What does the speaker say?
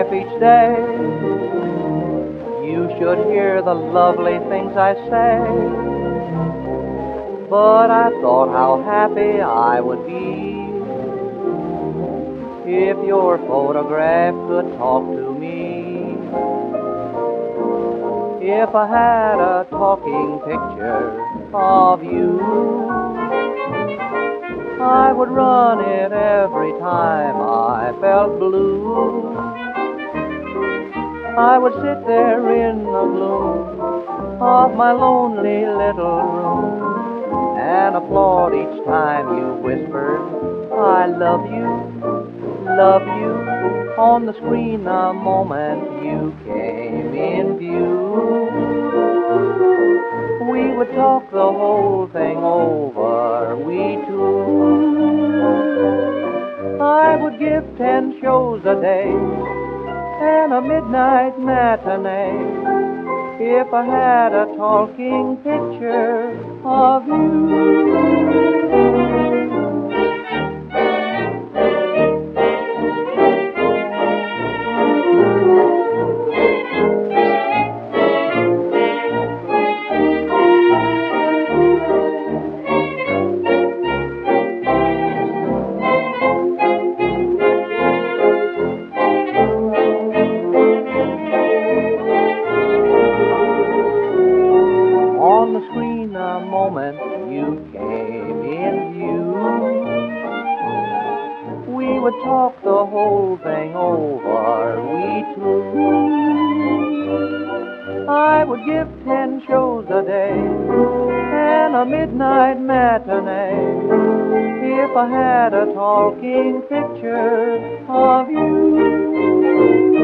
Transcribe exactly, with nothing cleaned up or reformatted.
life each day. You should hear the lovely things I say. But I thought how happy I would be if your photograph could talk to me. If I had a talking picture of you, I would run it every time I felt blue. I would sit there in the gloom of my lonely little room and applaud each time you whispered, I love you, love you, on the screen the moment you came in view. We would talk the whole thing over, we two. I would give ten shows a day and a midnight matinee if I had a talking picture of you. On the screen the moment you came in view, we would talk the whole thing over, we two. I would give ten shows a day and a midnight matinee if I had a talking picture of you.